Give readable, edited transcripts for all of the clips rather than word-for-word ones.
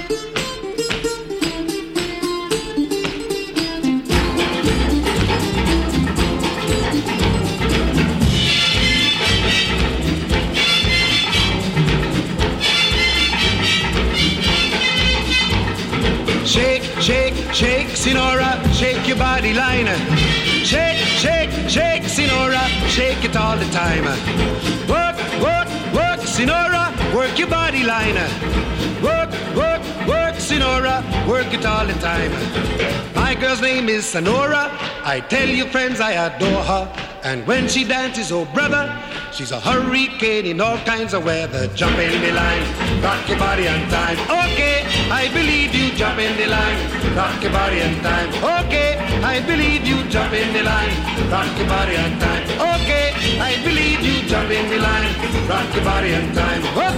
Shake, shake, shake, Sinora, shake your body line. Shake, shake, shake, Sinora, shake it all the time. Work, work, work, Sinora, work your body line. Work, work, work, Sinora, work it all the time. My girl's name is Sonora. I tell you friends I adore her. And when she dances, oh brother, she's a hurricane in all kinds of weather. Jump in the line, rock your body on time. Okay, I believe you, jump in the line, rock your body on time. Okay, I believe you, jump in the line, rock your body on time. Okay, I believe you, jump in the line, rock your body on time. Whoop.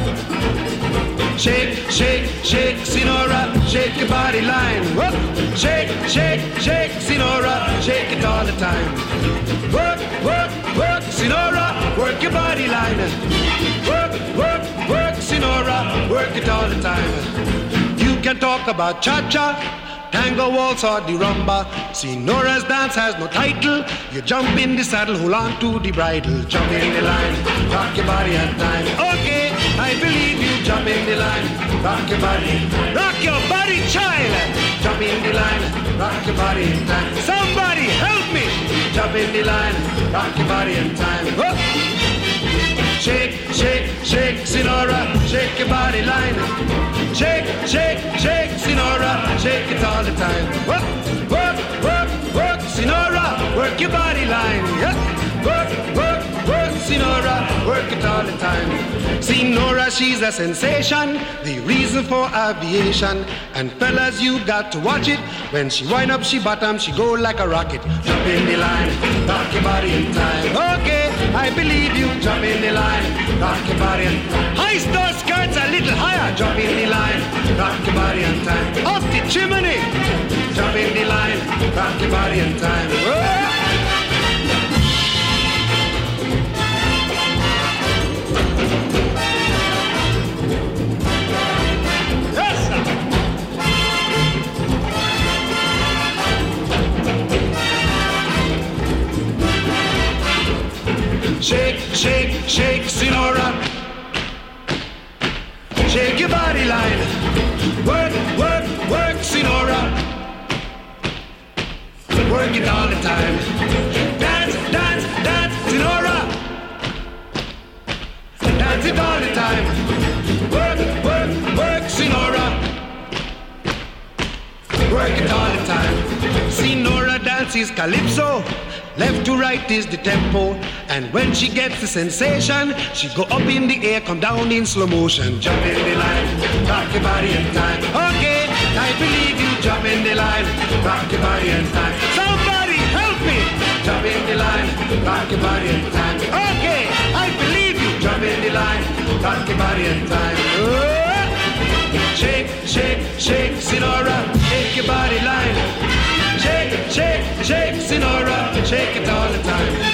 Shake, shake, shake, Sinora, shake your body line. Whoop. Shake, shake, shake, Sinora, shake it all the time. Work, work, work, Sinora, work your body line. Work, work, work, Sinora, work it all the time. You can talk about cha-cha, tango, waltz or the rumba. Sinora's dance has no title. You jump in the saddle, hold on to the bridle. Jump in the line, rock your body on time. Okay, I believe you, jump in the line, rock your body. Rock your body, child. Jump in the line, rock your body in time. Somebody help me. Jump in the line, rock your body in time. Whoop. Shake, shake, shake, Sinora, shake your body line. Shake, shake, shake, Sinora, shake it all the time. Work, work, work, work, Sinora, work your body line. Yeah. Work, work, work, Sinora, work it all the time. Sinora, she's a sensation, the reason for aviation. And fellas, you got to watch it. When she wind up, she bottom, she go like a rocket. Jump in the line, rock your body in time. Okay, I believe you, jump in the line, rock your body in time. High star skirts a little higher, jump in the line, rock your body in time. Off the chimney, jump in the line, rock your body in time. Whoa. Shake, shake, shake, Sinora. Shake your body line. Work, work, work, Sinora. Work it all the time. Dance, dance, dance, Sinora. Dance it all the time. Work, work, work, Sinora. Work it all the time. Sinora dances calypso. Left to right is the tempo. And when she gets the sensation, she go up in the air, come down in slow motion. Jump in the line, rock your body in time. Okay, I believe you, jump in the line, rock your body in time. Somebody help me! Jump in the line, rock your body in time. Okay, I believe you, jump in the line, rock your body in time. Oh. Shake, shake, shake, Sinora, shake your body line. Shake, shake, shake, Sinora, shake it all the time.